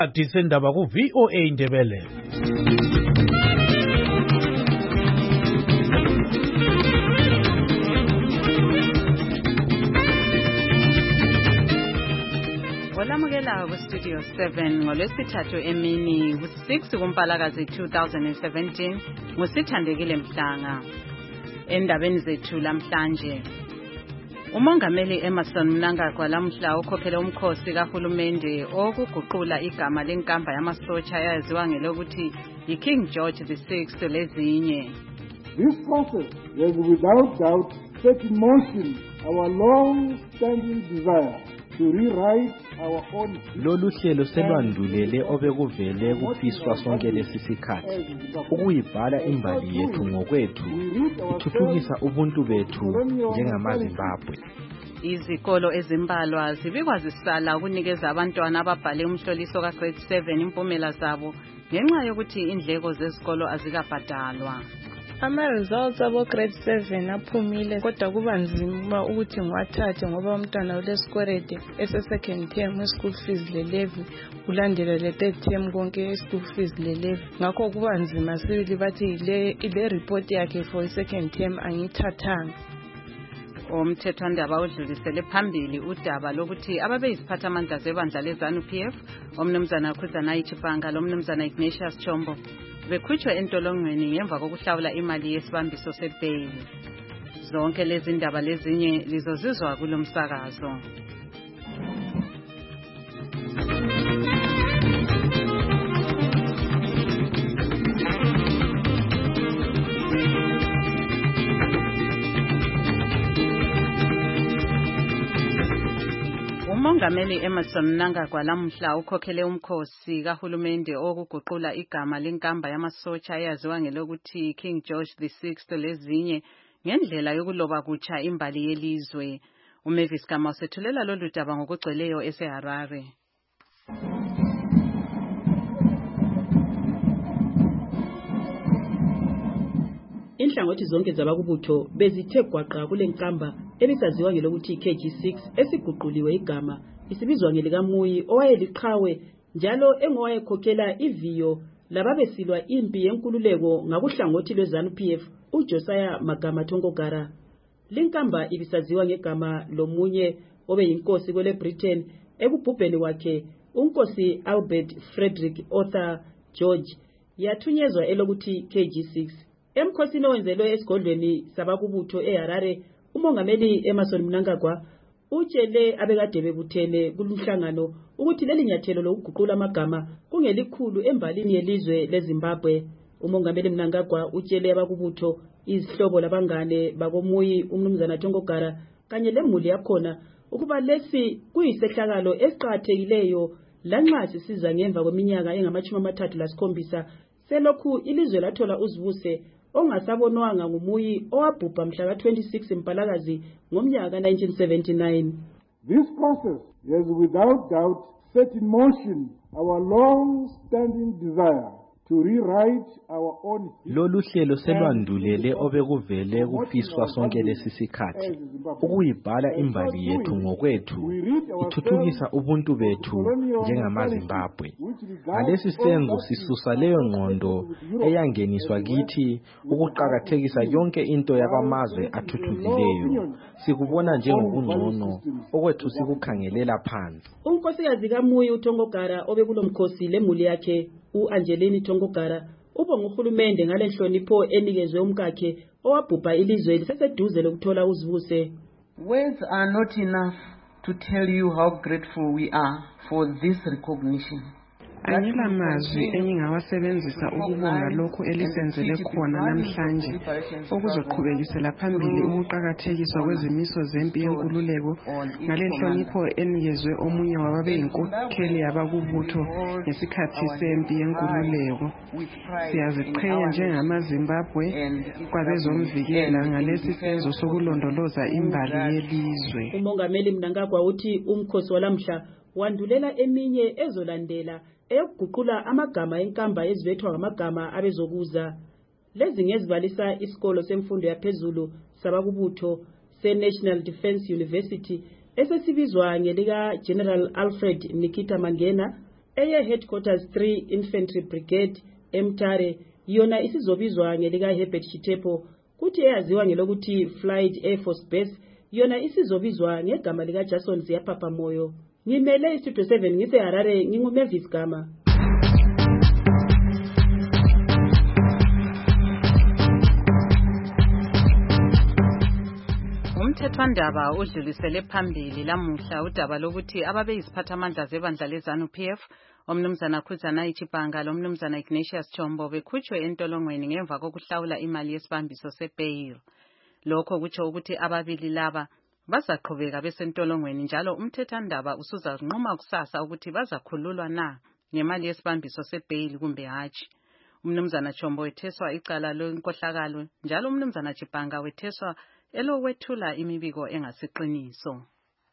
Disendaba ku VOA Indebele. Olamukela ku Studio 7 ngolwesithathu emini ku-6 kuMpalakazi 2017 ngusithandekile Mhlanga. Endabeni zethu lamhlanje, uMongameli Emmerson Mnangagwa lamhla ukhokhele umkhosi kahulumende okuguqula igama lenkamba yamasotsha ayaziwa ngelokuthi yiKing George VI lezinye. This process has without doubt set in motion our long-standing desire to rewrite our own. Lolu hlelo selwandulele obekuvele kufiswa sonke lesisikhathi ukuyibhala imbali yethu ngokwethu, ithuthukisa ubuntu bethu njengamaZimbabwe. Izikolo ezimbalwa zibikwa zisala ukunikeza abantwana ababhale umhloliso ka-grade 7 impumela zabo ngenxa yokuthi indleko zezikolo azikabhadalwa. Ama-results abo grade 7 aphumile, kodwa kuba nzima ukuthi ngiwathathe ngoba umntwana ulesikwelede ese-second term school fees le-levy kulandela le-third term konke school fees le-levy. Ngakho kuba nzima sibili bathi ile report yakhe for i-second term angiyithathanga. Umthethwandaba udlulisele phambili udaba lokuthi ababeyiziphathamandla zebandla leZANU-PF, omnumzana Khuzana Chipanga lomnumzana Ignatius Chombo, bekhutshwe entolongweni ngemva kokuhlawula imali yesibambiso sebheyili. Zonke lezi ndaba lezinye lizozizwa kulomsakazo. uMongameli Emmerson Mnangagwa lamhla ukhokhele umkhosi kahulumende okuguqula igama lenkamba yamasotsha ayaziwa ngelokuthi King George VI lezinye ngendlela yokuloba kutsha imbali yelizwe. uMavis Gama usethulela lolu daba ngokugcweleyo eseHarare. Inhlangothi zonke zabakubutho bezithe gwaqa kule nkamba ebisaziwa ngelokuthi KG6 esiguquliwe igama isibizwa ngelikaMuyi owayeliqhawe njalo engowayekhokhela iviyo lababesilwa impi yenkululeko ngakuhlangothi lweZANU-PF uJosiah Magama Tongogara. Linkamba ibisaziwa ngegama lomunye obeyinkosi kwele Britain ekubhubheni wakhe uNkosi Albert Frederick Arthur George yathunyezwa elokuthi KG6. Emkhosini owenzelwe esigodlweni sabakubutho eHarare, uMongameli Emmerson Mnangagwa utshele abekade bebuthene kulumhlangano ukuthi leli nyathelo lokuguqula amagama kungelikhulu embalini yelizwe leZimbabwe. uMongameli Mnangagwa utshele abakubutho izihlobo labangane bakoMuyi umnumzana Tongogara kanye lemuli yakhona ukuba lesi kuyisehlakalo esiqhakathekileyo lanxa sisiza ngemva kweminyaka engama-37 selokhu ilizwe lathola uzibuse ongasabonwanga nguMuyi owabhubha mhla ka-26 Mpalakazi ngomnyaka ka-1979. This process has without doubt set in motion our long-standing desire to rewrite our own. Lolu hlelo selwandulele obekuvele kufiswa sonke lesisikhathi ukuyibhala imbali yethu ngokwethu, ithuthukisa ubuntu bethu njengamaZimbabwe. Ngalesi senzo sisusa leyo ngqondo eyangeniswa kithi ukuqhakathekisa yonke into yakwamazwe athuthukileyo. Sikubona njengokungcono okwethu sikukhangelela phansi. Unkosikazi kaMuyi uTongogara obekulomkhosi lemuli yakhe uAngelini Tongogara ubonga uhulumende ngale nhlonipho enikezwe umkakhe owabhubha ilizwe liseseduze lokuthola uzibuse. Words are not enough to tell you how grateful we are for this recognition. Angela mazwi engingawasebenzisa ukubonga lokho elisenzele khona namhlanje okuzoqhubekisela phambili ukuqhakathekiswa kwezimiso zempi yenkululeko ngale nhlonipho enikezwe omunye wababeyinkokheli yabakubutho ngesikhathi sempi yenkululeko. Siyaziqhenya njengamaZimbabwe kwabezomvikela ngalesi senzo sokulondoloza imbali yelizwe. uMongameli Mnangagwa uthi umkhosi walamhla wandulela eminye ezolandela eyokuguqula amagama enkamba ezibethwa ngamagama abezokuza. Lezi ngezibalisa isikolo semfundo yaphezulu sabakubutho se-National Defence University esesibizwa ngelika General Alfred Nikita Mangena, eye Headquarters 3 Infantry Brigade eMtare yona isizobizwa ngelika Herbert Chitepo, kuthi eyaziwa ngelokuthi Flight Air Force Base yona isizobizwa ngegama lika Jason Ziyapapa Moyo. Ngimele iStudio 7 ngise Harare, nginguMavis Gama. Umthethwandaba udlulisele phambili lamuhla udaba lokuthi ababeyiziphathamandla zebandla leZANU-PF omnumzana Khuzana Ichibanga lomnumzana Ignatius Chombo bekhutshwe entolongweni ngemva kokuhlawula imali yesibambiso sebail. Lokho kutsho ukuthi ababili laba bazaqhubeka besentolongweni njalo umthethwandaba usuzanquma kusasa ukuthi bazakhululwa na ngemali yesibambiso sebail kumbe hatshi. Umnumzana Chombo wetheswa icala lenkohlakalo njalo umnumzana Chibanga wetheswa elokwethula imibiko engasiqiniso.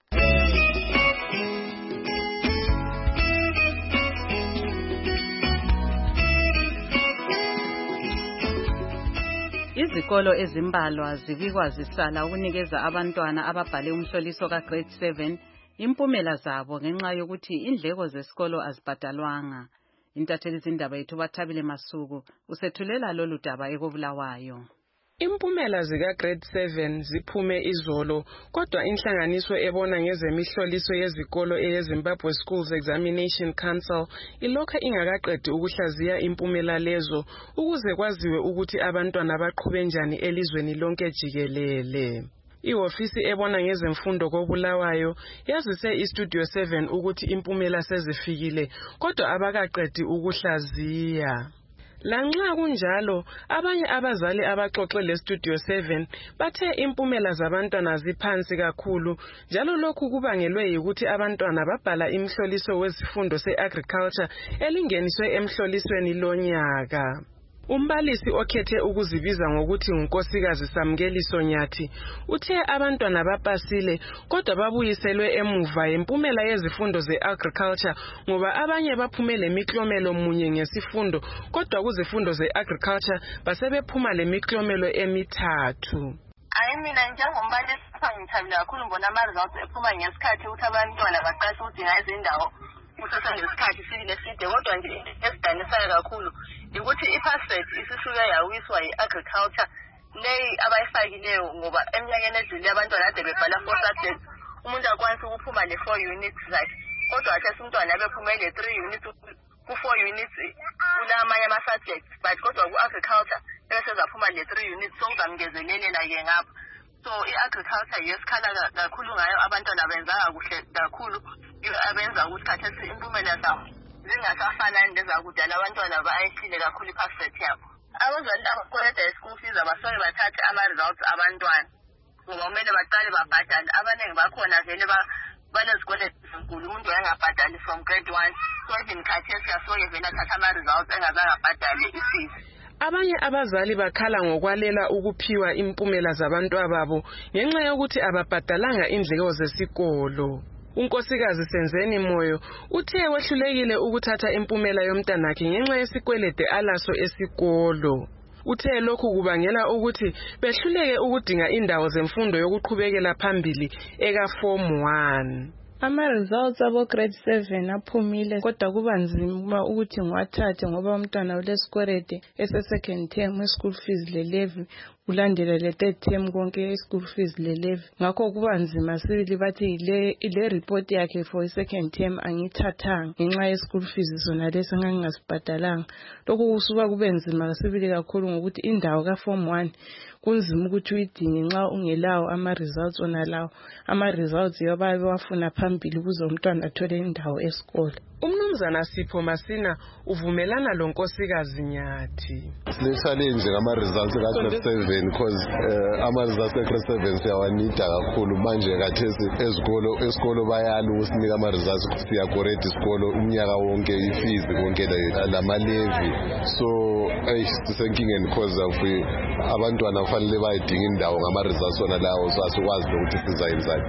Izikolo ezimbalwa zibikwa zisala ukunikeza abantwana ababhale umhloliso kaGrade 7 impumela zabo ngenxa yokuthi indleko zesikolo azibhadalwanga. Intatheli zindaba yethu Bathabile Masuku usethulela lolu daba ekobulawayo. Impumela zika Grade 7 ziphume izolo, kodwa inhlanganiso ebona ngezemihloliso yezikolo eyeZimbabwe Schools Examination Council ilokho ingakaqedi ukuhlaziya impumela lezo ukuze kwaziwe ukuthi abantwana baqhube njani elizweni lonke jikelele. Ihofisi ebona ngezemfundo koBulawayo yazise iStudio 7 ukuthi impumela sezifikile, kodwa abakaqedi ukuhlaziya. Lanxa kunjalo, abanye abazali abaxoxe leStudio 7 bathe impumela zabantwana ziphansi kakhulu, njalo lokhu kubangelwe yikuthi abantwana babhala imhloliso wezifundo seagriculture elingeniswe emhlolisweni lonyaka. Umbalisi okhethe ukuzibiza ngokuthi uNkosikazi Samkeliso Nyathi uthe abantwana bapasile kodwa babuyiselwe emuva impumela yezifundo zeagriculture ngoba abanye baphumele imiklomelo munye ngesifundo kodwa kuzifundo zeagriculture basebephuma lemiklomelo emithathu. Mina njengombalisi ngithabile kakhulu ngibona ama-results ephuma ngesikhathi ukuthi abantwana baqashe ukudinga izindawo kusesenesikhathi eside, kodwa nje esidanisayo kakhulu ukuthi i-pass rate isisuke yawiswa yi-agriculture leyi abayifakileyo ngoba eminyakeni edlule abantwana ade bebhala 4 subjects, umuntu akwanisa ukuphuma le-4 units zakhe, kodwa athi umntwana abephumele 3 units ku-4 units kulamanye ama-subjects, but kodwa ku-agriculture ebesezaphuma le-3 units sokuzamngezelela-ke ngapho. So i-agriculture yesikhala kakhulu ngayo, abantwana benzanga kuhle kakhulu abenza ukuthi khathesi impumela zabo zingasafanani lezakudala, abantwana bayehlile kakhulu i-pass rate yabo. Abazali abakoleta i-school fees abasoke bathathe ama-results abantwana ngoba kumele baqale babhadale. Abaningi bakhona vele banezikweletu ezinkulu, umuntu engabhadali from grade 1, so even khathesi asoke vele athathe ama-results engazange abhadale i-fees. Abanye abazali bakhala ngokwalela ukuphiwa impumela zabantwababo ngenxa yokuthi ababhadalanga indleko zesikolo. uNkosikazi Senzeni Moyo uthe wehlulekile ukuthatha impumela yomntanakhe ngenxa yesikwelede alaso esikolo. Uthe lokhu kubangela ukuthi behluleke ukudinga indawo zemfundo yokuqhubekela phambili eka Form 1. Ama-results abo grade 7 aphumile, kodwa kuba nzima ukuthi ngiwathathe ngoba umntwana ulesikwelede ese-second term we-school fees le-levy kulandela le-third term konke i-school fees le-levy. Ngakho kuba nzima sibili bathi ile report yakhe for i-second term angiyithathanga ngenxa ye-school fees zona lesi ngangingasibhadalanga. Lokhu kusuka kube nzima sibili kakhulu ngokuthi indawo ka-Form 1 kunzima ukuthi uyidinge nxa ungelawo ama-results onalawo. Ama-results yobabe wafuna phambili ukuze umntwana athole indawo esikole. Umnumzana Sipho Masina uvumelana lo Nkosikazi Nyathi. Le-challenge ngama-results ka-grade 7 because ama-results ka-grade 7 siyawanida kakhulu manje kathesi esikolo bayala ukusinika ama-results siyakoreda isikolo umnyaka wonke, i-fees konke lama-levy, so sisenkingeni because of abantwana kufanele bayidinga indawo ngama-results wona lawo, so asikwazi ukuthi sizayenzani.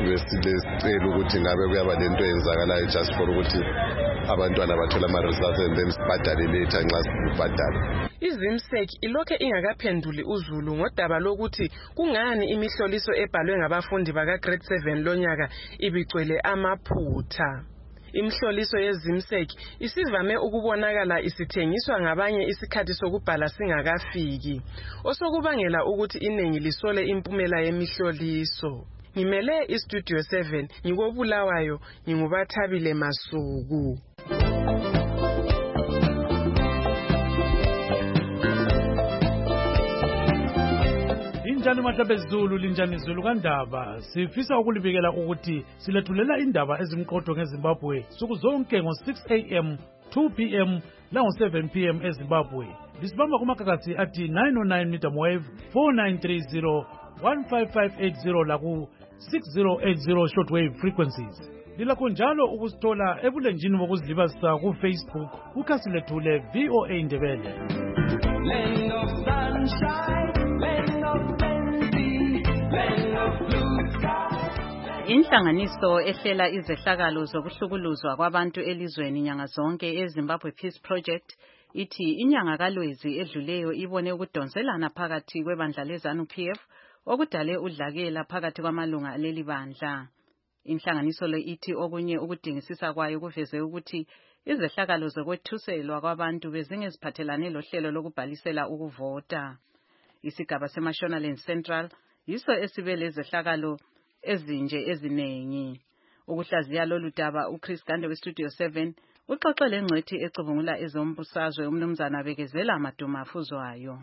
Besicela ukuthi ngabe kuyaba lento eyenzakalayo just for ukuthi abantwana bathola ama-results and then sibhadale later nxa sibhadala. IZIMSEC ilokhe ingakaphenduli uzulu ngodaba lokuthi kungani imihloliso ebhalwe ngabafundi baka grade 7 lonyaka ibigcwele amaphutha. Imhloliso yeZIMSEC isivame ukubonakala isithengiswa ngabanye isikhathi sokubhala singakafiki, osokubangela ukuthi iningi lisole impumela yemihloliso. Ngimele iStudio 7 ngikobulawayo ngingubathabile Masuku. Linjani mahlabezulu, linjani Zulu kaNdaba. Sifisa ukulibikela ukuthi silethulela indaba ezimqotho ngeZimbabwe suku zonke ngo6 am, 2 pm lango7 pm eZimbabwe. Lisibamba kumakakasi athi 909 medium wave, 4930, 15580 laku 6080 shortwave frequencies. Lilakho njalo ukusithola ebulenjini bokuzilibazisa ku Facebook ukhasi lethu le VOA Indebele. Land of sunshine, land of plenty, land of blue sky. Inhlanganiso ehlela izehlakalo zokuhlukuluzwa kwabantu elizweni nyanga zonke eZimbabwe Peace Project ithi inyanga kaLwezi edluleyo ibone ukudonselana phakathi kwebandla leZANU-PF okudale udlakela phakathi kwamalunga aleli bandla. Inhlanganiso le ithi okunye ukudingisisa kwayo kuveze ukuthi izehlakalo zokwethuselwa kwabantu bezingeziphathelane lohlelo lokubhalisela ukuvota. Isigaba seMashonaland Central yiso esibe lezehlakalo ezinje ezinengi. Ukuhlaziya lolu daba uChris Gande weStudio 7 uxoxele ngcwethi ecubungula ezombusazwe umnumzana Bekezela Maduma afuzwayo.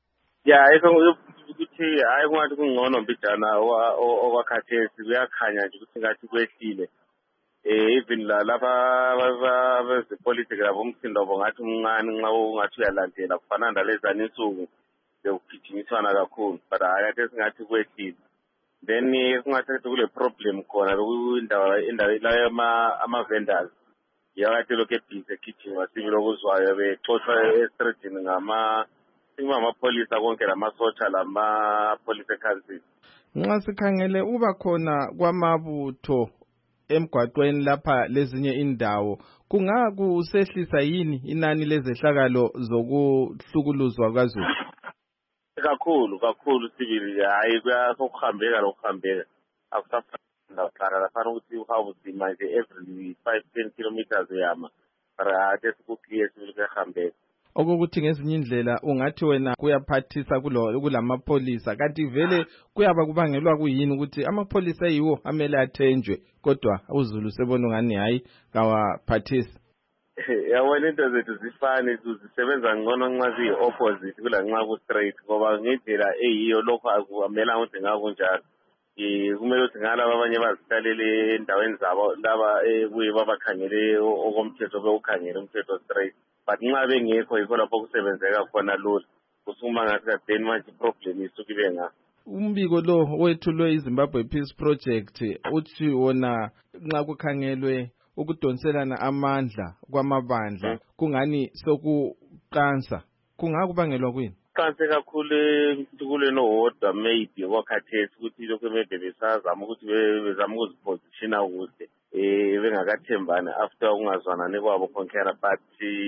Ukuthi hayi kungathi kungcono mbijana okwakhathesi kuyakhanya nje ukuthi ngathi kwehlile. Even lapha bezepolitiki labo umsindo bongathi umncane nxa ungathi uyalandela kufana nalezana insuku bekugijinyiswana kakhulu, but hayi kade singathi kwehlile. Then kungathi kule problem khona indawo ama-vendors yakade lokhu ebhizi egijima sibili okuzwayo bexoshwa estradini ngamapolisa konke lamasotsha lamapolisa ekhansini. Nxa sikhangele uba khona kwamabutho emgwaqweni lapha lezinye indawo kungakusehlisa yini inani lezehlakalo zokuhlukuluzwa kwaZulu? Kakhulu sibili hayi kuyakuhambeka lokuhambeka akusafana lafana ukuthi uhawuzima nje every 5-10 kilometers uyama ade sikukliye sibili kuyahambeka. Okokuthi ngezinye indlela ungathi wena kuyaphathisa kulamapholisa kanti vele kuyaba kubangelwa kuyini ukuthi amapholisa yiwo amele athenjwe kodwa uZulu sebona ngani hayi kawaphathisi. Yabona into zethu zifani zisebenza ngcono nxa ziyi-opposite kulanxa ku-straight ngoba ngendlela eyiyo lokho akumelanga ukuthi ngakunjalo. Kumele ukuthi ngalaba abanye bazihlalele endaweni zabo laba kuye babakhangele okomthetho bewukhangele umthetho straight. But nxa bengekho yikho lapho kusebenzeka khona lula. Kusuma ngathi kadeni manje problem isuke ibe nga. Umbiko lo wethulwe iZimbabwe Peace Project uthi wona nxa kukhangelwe ukudonselana amandla kwamabandla kungani sokuqansa kungakubangelwa kuyini? Qanse kakhulu kuleno wodwa maybe wakhathesi ukuthi lokho maybe besazama ukuthi bezama ukuzipositiona kuhle bengakathembani after ungazwanani kwabo khonkera but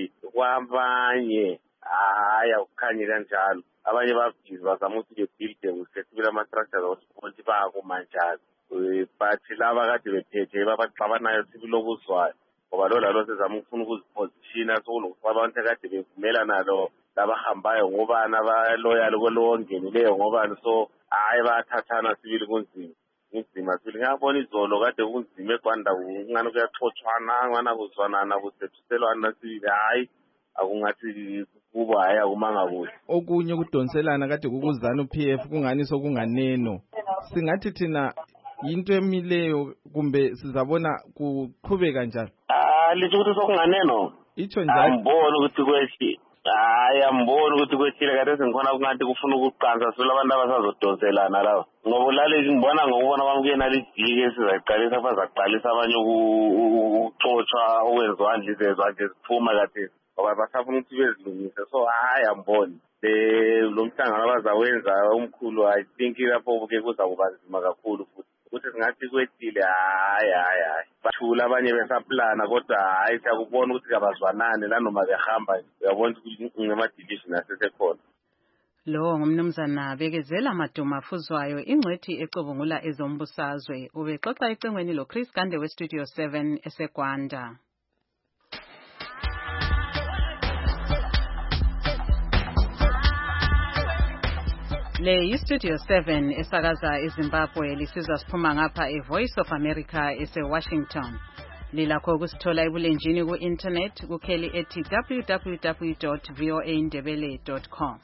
kwabanye hayi akukhanye kanjalo. Abanye babhizi bazama ukuthi bebuilde kuhle sibile ama-structures of-sport bakumanjalo. But laba kade bephethe babaxabanayo sibili okuzwayo ngoba lo lalo sezama ukufuna ukuzipositiona sokulokuthi abantu kade bevumela nalo labahambayo ngobani abaloyali kwelo ngenileyo ngobani so hayi bayathathana sibili kunzima sibili. Ngiyabona izolo kade kunzima eGwanda kungani kuyaxoxwana ngana kuzwanana kusethuselwana sibili hayi akungathi kuba hayi akumanga kuhle. Okunye kudonselana kade kukuZANU-PF kungani sokunganeno singathi thina yinto emileyo kumbe sizabona kuqhubeka njalo? Lithi ukuthi sokunganeno itsho njalo ambona ukuthi kwehlile. Hayi ambona ukuthi kwehlile kade sengikhona kungathi kufuna ukuqansa silo abantu abasazodonselana lawo ngoba ulaleli ngibona ngokubona kwami kuyena lijike esizayiqalisa bazaqalisa abanye ukuxotsha okwenziwa ndlizezwa nje ziphuma kade ngoba basafuna ukuthi bezilungise so hayi amboni lo mhlangano abazawenza umkhulu I think lapho ke kuzakuba nzima kakhulu futhi ukuthi singathi kwehlile hayi bathula abanye besaplana kodwa hayi siyakubona ukuthi kabazwanane lanoma behamba uyabona ukuthi ngema-division asesekhona. Lo ngumnumzana Bekezela Maduma Fuzwayo ingcwethi ecubungula ezombusazwe ubexoxa ecengweni lo Chris Gande we Studio 7 eseGwanda. Le Studio 7 esakaza eZimbabwe lisizwa siphuma ngapha eVoice of America eseWashington. Lilakho ukusithola ebulenjini ku-internet kukheli ethi www.voaindebele.com.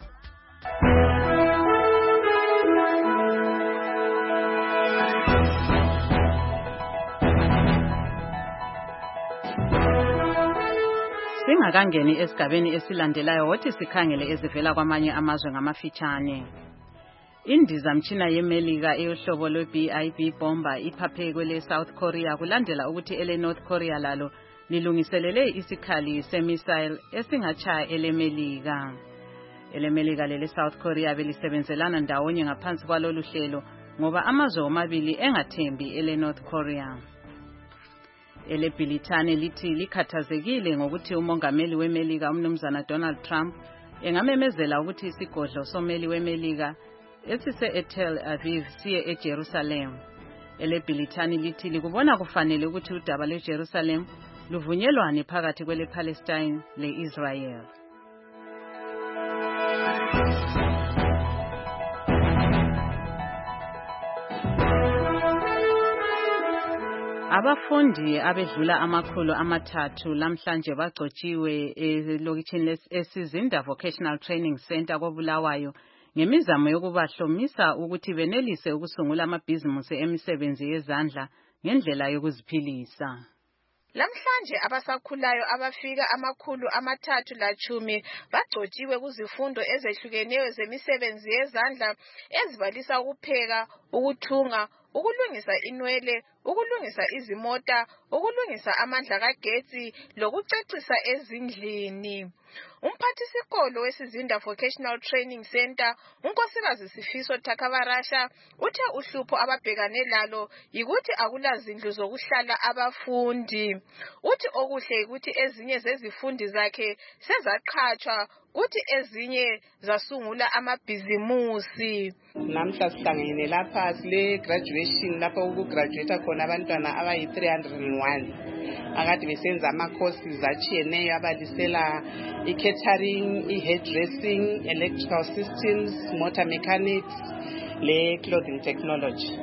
Singakangeni esigabeni esilandelayo wothi sikhangele ezivela kwamanye amazwe ngamafitshane. Indizamtshina yeMelika eyohlobo lwe-BIB bomba iphaphe kwele South Korea kulandela ukuthi ele North Korea lalo lilungiselele isikhali semissile esingatsha eleMelika. Elemelika lele South Korea belisebenzelana ndawonye ngaphansi kwalolu hlelo ngoba amazwe omabili engathembi ele North Korea. Ele Britane lithi likhathazekile ngokuthi umongameli weMelika umnumzana Donald Trump engamemezela ukuthi isigodlo someli weMelika esise eTel Aviv siye eJerusalem. Ele Britane lithi likubona kufanele ukuthi udaba lweJerusalem luvunyelwane phakathi kwele Palestine leIsrael. Abafundi abedlula amakhulu amathathu lamhlanje bagcotshiwe elokitshini esizinda Vocational Training Center koBulawayo ngemizamo yokubahlomisa ukuthi benelise ukusungula amabhizimusi emisebenzi yezandla ngendlela yokuziphilisa. Lamhlanje abasakhulayo abafika amakhulu amathathu lachumi bagcotshiwe kuzifundo ezehlukeneyo zemisebenzi yezandla ezibalisa ukupheka, ukuthunga, ukulungisa inwele, ukulungisa izimota, ukulungisa amandla kagetsi lokucecisa ezindlini. Umphathisikolo wesizinda Vocational Training Center unkosikazi Sifiso Thakabarasha uthe uhlupho ababhekane lalo yikuthi akulazindlu zokuhlala abafundi. Uthi okuhle ukuthi ezinye zezifundi zakhe sezaqhatshwa kuthi ezinye zasungula amabhizimusi. Namhla sihlangene lapha sile graduation lapha ukugraduate khona abantwana abayi 301 akade besenza ama courses atshiyeneyo abalisela i-catering, i-hairdressing, electrical systems, motor mechanics le clothing technology.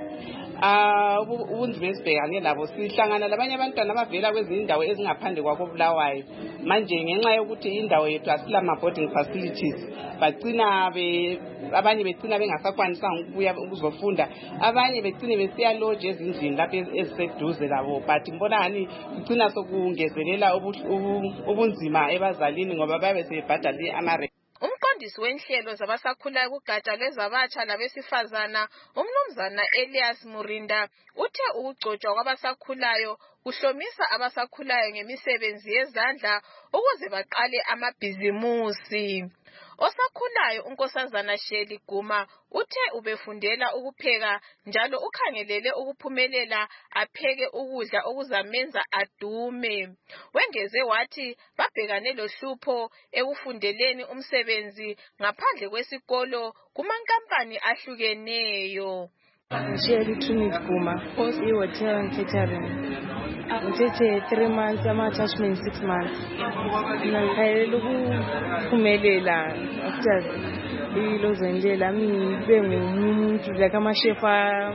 Ubunzima esibhekane labo sihlangana labanye abantwana abavela kwezinye indawo ezingaphandle kwakoBulawayo. Manje ngenxa yokuthi indawo yethu asilama boarding facilities bagcina abanye becina bengasakwanisanga ukubuya ukuzofunda, abanye becine besiya lodge ezindlini lapha eziseduze labo, but mbonani ugcina sokungezelela ubunzima ebazalini ngoba babe sebebhadala ama Umqondisi wenhlelo zabasakhulayo kugatsha lwezabatsha labesifazana umnumzana Elias Murinda uthe ukugcotshwa kwabasakhulayo kuhlomisa abasakhulayo ngemisebenzi yezandla ukuze baqale amabhizimusi. Osakhulayo unkosazana Sheli Guma uthe ubefundela ukupheka njalo ukhangelele ukuphumelela apheke ukudla okuzamenza adume. Wengeze wathi babhekane lohlupho ekufundeleni umsebenzi ngaphandle kwesikolo kumankampani ahlukeneyo. Sheli Guma, course hotel and catering. Ngithethe 3 months ama-attachment 6 months. Ngikhayelela ukuphumelela after ilozendlela ngibe ngumuntu like ama-chef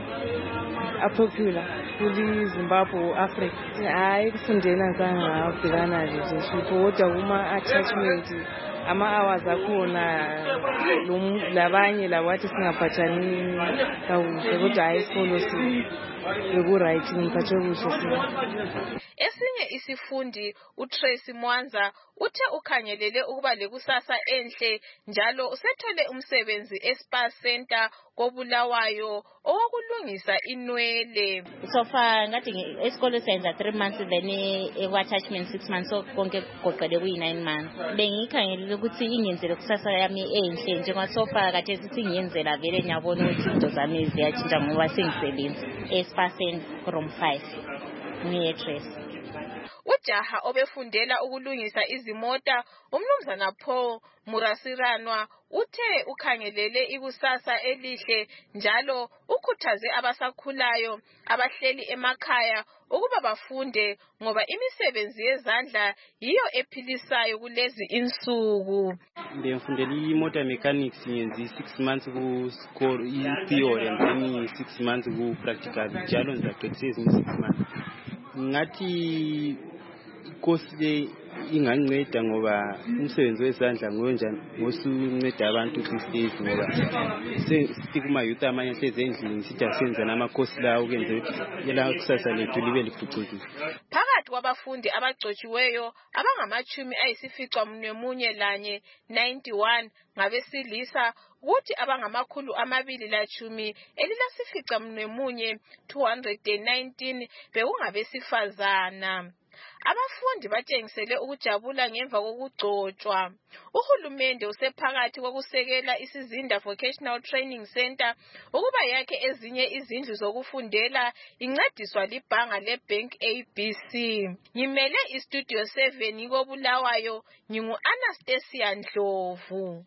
a-popular kuli Zimbabwe, Africa. Hayi kufundela ngabhekana lezo kodwa kuma-attachment ama-hours akhona labanye labathi singaphathani kakuhle kodwa hayi isikolo beku-right ngiphathe kuhle. Esinye isifundi uTracy Mwanza uthe ukhangelele ukuba lekusasa enhle njalo usethole umsebenzi eSpa Center koBulawayo owokulungisa inwele. So far ngathi esikole senza 3 months then attachment 6 months so konke goqele kuyi 9 months. Bengikhangelele ukuthi ingenzele kusasa yami enhle njengoba so far kade sithi ngiyenzela vele ngiyabona ukuthi izinto zami ziyatshintsha ngoba sengisebenza eSpa Center from 5 ngiyetress. ujaha obefundela ukulungisa izimota umnumzana Paul Murasiranwa uthe ukhangelele ikusasa elihle njalo ukhuthaze abasakhulayo abahleli emakhaya ukuba bafunde ngoba imisebenzi yezandla yiyo ephilisayo kulezi insuku. Ngifundela i-motor mechanics ngenzi 6 months ku theory and then 6 months ku practical njalo ngizaqedisa 6 months. Ngathi course le inganceda ngoba umsebenzi wezandla ngowenjani ngosunceda abantu these ngoba sikuma youth amanye hleze endlini sithi asenza nama course la ukwenza ukuthi yela kusasa lethu libe liphucukile. Phakathi kwabafundi abagcotshiweyo abangama-91 ngabesilisa kuthi abangama-219 219 bekungabesifazana. Abafundi batshengisele ukujabula ngemva kokugcotshwa. Uhulumende usephakathi kokusekela isizinda Vocational Training Center ukuba yakhe ezinye izindlu zokufundela incediswa libhanga leBank ABC. Ngimele iStudio 7 koBulawayo ngingu-Anastasia Ndlovu.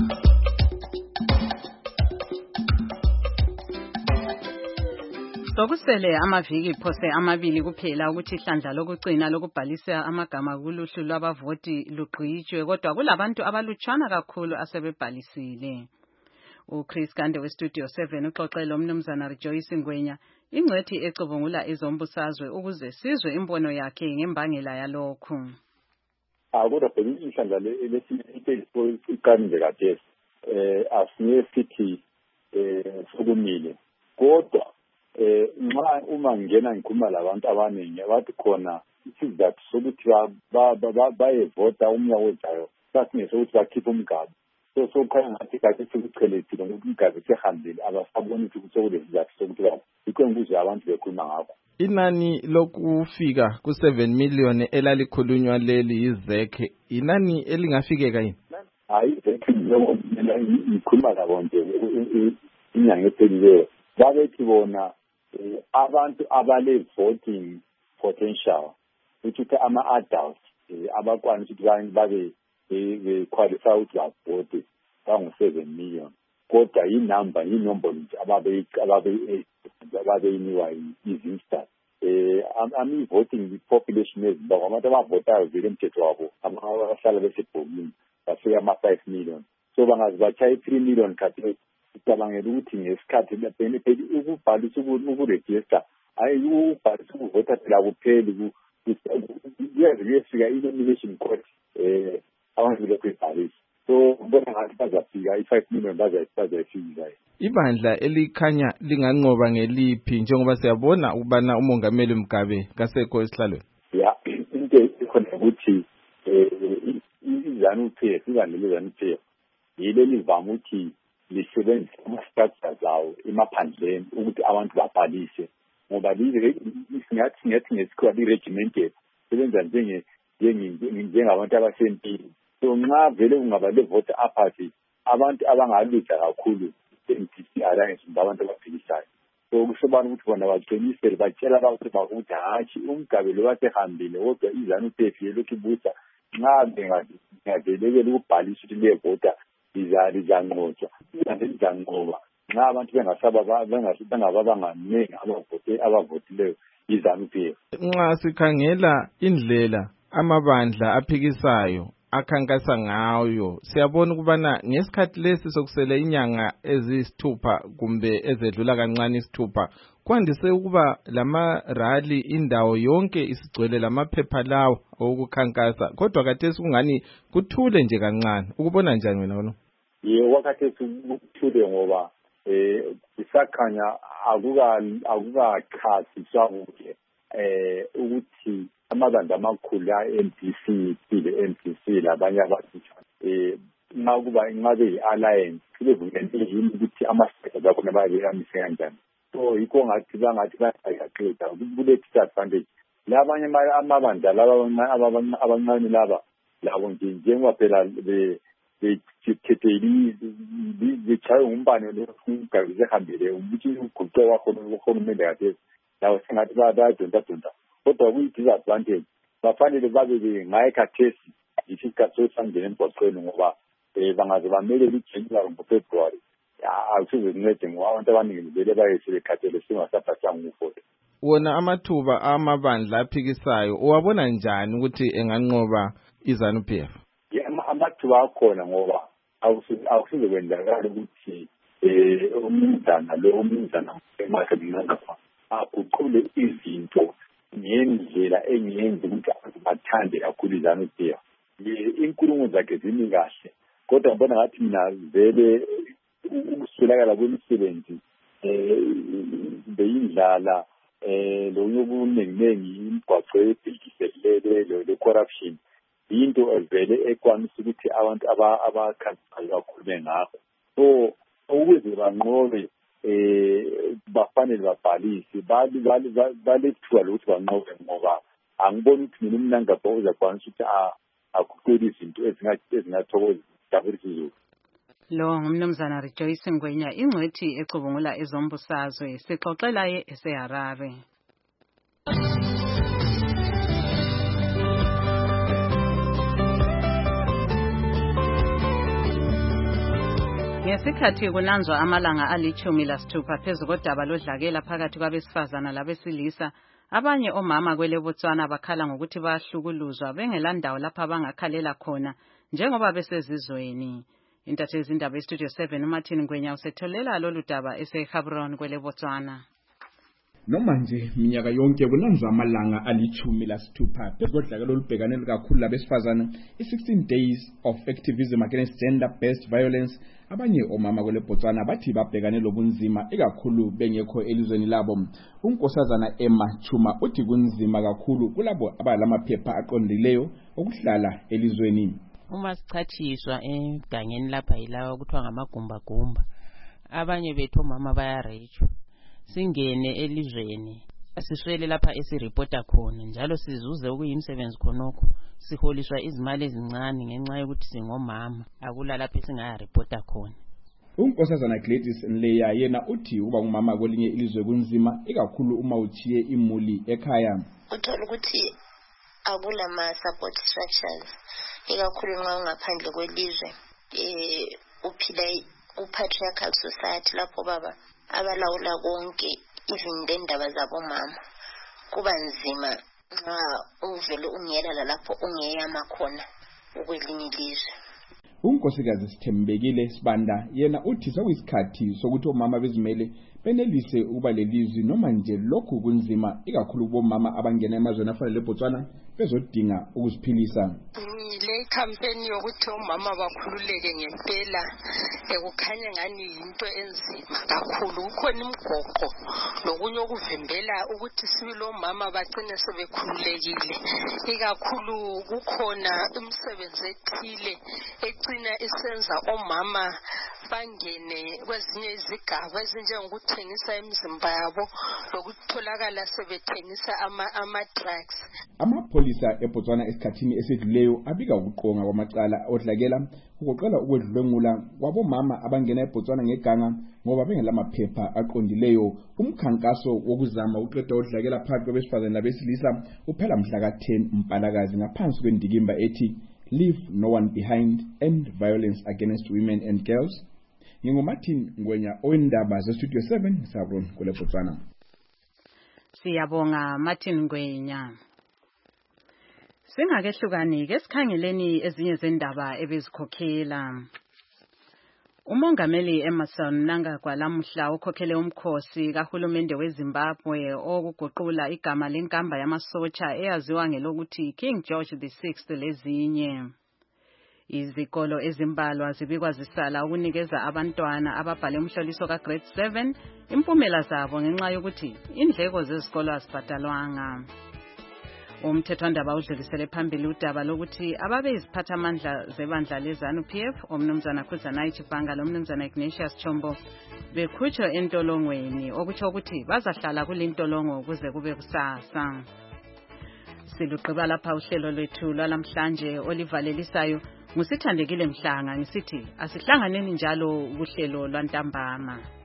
Sokusele amaviki phose amabili kuphela ukuthi ihlandla lokugcina lokubhalisa amagama kuluhlu lwabavoti lugqitshwe kodwa kulabantu abalutshwana kakhulu asebebhalisile. uChris Gande weStudio 7 uxoxela umnumzana Rejoice Ngwenya ingcwethi ecubungula izombusazwe ukuze sizwe imbono yakhe ngembangela yalokho. Kodwa phela ihlandla lesiphelisiwe iqanile kade asiye sithi sokumile kodwa nxa uma ngena ngikhuluma labantu abaningi abathi khona isizathu sokuthi bayevota umnyaka ozayo sasingesokuthi bakhiphe umgaba so khanya ngathi kade sekuchelethile ngokuthi umgaba sehambile abasaboni ukuthi sokulesizathu sokuthi yikho ngibuze abantu bekhuluma ngakho. Inani lokufika ku7 million elalikhulunywa leli izekhe inani elingafikeka yini? Hayi ngikhuluma labo nje inyanga ephelileyo babethi bona abantu abale voting potential ukuthi ama-adults abakwanisa ukuthi babe qualify ukuthi bavote bangu-7 million kodwa yinombolo nje ababeyiniwa izinstat i-voting population ezimbabwe abantu abavotayo vele umthetho wabo abahlala besebhokini bafika ama-5 million so bangazi bachaye 3 million khathi ucabangela ukuthi ngesikhathi ukubhalisa ukurejista hayi ukubhalisa ukuvota phela kupheli kuyaze kuyefika i-nomination court abantu lokhu ibhalisa so bona ngathi bazafika i-5 million bazayifika. Ibandla elikhanya linganqoba ngeliphi njengoba siyabona ukubana umongameli Mugabe kasekho esihlalweni? Ya into ikhona ukuthi iZANU-PF ibandla leZANU-PF yile livama ukuthi lisebenzisa ama-structures awo emaphandleni ukuthi abantu babhalise ngoba singathi ngesikhathi li-regimented sebenza njengabantu abasempini so nxa vele kungaba le-voter apathy abantu abangalutha kakhulu i-MPC abantu abaphilisayo so kusobani ukuthi bona baqinisele batshela abantu ukuthi hatshi umgabe lo wasehambile kodwa iZANU-PF yelokhu ibusa nxa bengavelekela ukubhalisa ukuthi liyevota lizanqotshwa lizanqoba nxa abantu bengaba banganingi abavotileyo iZANU-PF. Nxa sikhangela indlela amabandla aphikisayo akhankasa ngayo siyabona ukubana ngesikhathi lesi sokusele inyanga ezisithupha kumbe ezedlula kancane isithupha kwandise ukuba lama-rally indawo yonke isigcwele lamaphepha lawo okukhankasa kodwa khathesi kungani kuthule nje kancane ukubona njani wena wona? Yebo khathesi kuthule ngoba isakhanya akukachasiswa kuhle ukuthi amabandla amakhulu MPC labanye abantu ngabe yi-alliance kubevumelekile yini ukuthi ama-states akhona bayamise kanjani so yikho ngathi bayaqeda kule-disadvantage labanye amabandla laba abancane laba labo nje njengoba phela bechaye ngumbane lokugabi sehambile ukuthi uguquko wakhona uhulumende kade lawo sengathi bayadonta kodwa kuyi-disadvantage bafanele babe ngaye khathesi ithi isikhathi sosangena emgwaqweni ngoba bangaze bamelele iJanuary ngoFebruary akusize kuncede ngoba abantu abaningi vele bayesebekhathele singasaphathanga uvoto. Wona amathuba amabandla aphikisayo uwabona njani ukuthi enganqoba iZANU-PF? Amathuba akhona ngoba akusize kwenzakala ukuthi umnumzana emakhabinanga aguqule izinto ngendlela engenzi ukuthi abantu bathande kakhulu iZANU-PF. Inkulumo zakhe zimi kahle kodwa ngibona ngathi mina vele ukuswelakala kwemisebenzi beyindlala lonye okuningi imigwaqo ebhekisele le-corruption into evele ekwanisa ukuthi abantu abakhansayo bakhulume ngakho. So ukuze banqobe bafanele babhalise balethuba lokuthi banqobe ngoba angiboni ukuthi mina umnangapha uzakwanisa ukuthi aguqule izinto ezingathokozisa izulu. Lo ngumnumzana Rejoice Ngwenya ingcwethi ecubungula ezombusazwe sixoxela eseHarare. Ngesikhathi kunanzwa amalanga ali-16 phezu kodaba lodlakela phakathi kwabesifazana labesilisa, abanye omama kwele Botswana bakhala ngokuthi bahlukuluzwa bengelandawo lapha abangakhalela khona njengoba besezizweni. Intatheli zindaba eStudio 7 uMartin Ngwenya usetholela lolu daba eseGaborone kwele Botswana. Noma nje minyaka yonke kunanzwa amalanga ali-16 phezu kodlakela olubhekane kakhulu labesifazana i-16 days of activism against gender-based violence. Abanye omama kwele Botswana bathi babhekane lobunzima ikakhulu bengekho elizweni labo. Unkosazana Emma Chuma uthi kunzima kakhulu kulabo abalamaphepha aqondileyo okuhlala elizweni. Uma sichathiswa egangeni lapha yilawa kuthiwa ngamagumba abanye bethu omama bayarejwa singene elizweni siswele lapha esirepota khona njalo sizuze ukuyimsebenzi khonokho siholiswa izimali ezincane ngenxa yokuthi singomama akula lapha esingayarepota khona. Unkosazana Gladys Nleya yena uthi uba ngumama kwelinye ilizwe kunzima ikakhulu uma uthiye imuli ekhaya. Uthola ukuthi akula ma support structures ikakhulu nxa ungaphandle kwelizwe uphila u-patriarchal society lapho baba abalawula konke even lendaba zabomama kuba nzima nxa uvele ungela lapho ungeyama khona ukwelinye ilizwe. Unkosikazi Sithembekile Sibanda yena uthi sokuyisikhathi sokuthi omama bezimele benelise ukuba lelizwi noma nje lokhu kunzima ikakhulu bomama abangena emazweni afana leBotswana bezodinga ukuziphilisa. Le campaign yokuthi omama bakhululeke ngempela ekukhanya ngani into enzima kakhulu ukhona imgoqo lokunye okuvimbela ukuthi sibilo mama bagcine sebekhululekile ikakhulu kukhona imisebenzi ethile egcina isenza omama bangene kwezinye izigaba ezinjengokuthengisa imizimba yabo lokutholakala sebethengisa ama-drugs. Amapholisa eBotswana esikhathini esedluleyo abika ukuqonga kwamacala odlakela ukuqala ukwedlulengula kwabomama abangena eBotswana ngeganga ngoba bengelamaphepha aqondileyo. Umkhankaso wokuzama uqeda odlakela phakathi kwabesifazane labesilisa uphela mhla ka-10 Mpalakazi ngaphansi kwendikimba ethi Leave No One Behind, End Violence Against Women and Girls. NginguMartin Ngwenya owendaba zeStudio 7 Gaborone kule Botswana. Siyabonga Martin Ngwenya. Singakehlukani ke sikhangeleni ezinye zendaba ebezikhokhela. Umongameli Emmerson Mnangagwa lamuhla ukhokhele umkhosi kahulumende weZimbabwe okuguqula igama lenkamba yamasotsha eyaziwa ngelokuthi King George VI lezinye. Izikolo ezimbalwa zibikwa zisala ukunikeza abantwana ababhale umhloliso kaGrade 7 impumela zabo ngenxa yokuthi indleko zezikolo azibhadalwanga. Umthethwandaba udlulisele phambili udaba lokuthi ababe iziphathamandla zebandla leZANU-PF omnumzana Khuzanayi Chipanga lomnumzana Ignatius Chombo bekhutshwe entolongweni okutsho ukuthi bazahlala kulintolongo kuze kube kusasa. Siluqhiba lapha uhlelo lwethu lwalamhlanje olivalelisayo ngusithandekile Mhlanga ngisithi asihlanganeni njalo kuhlelo lwantambama.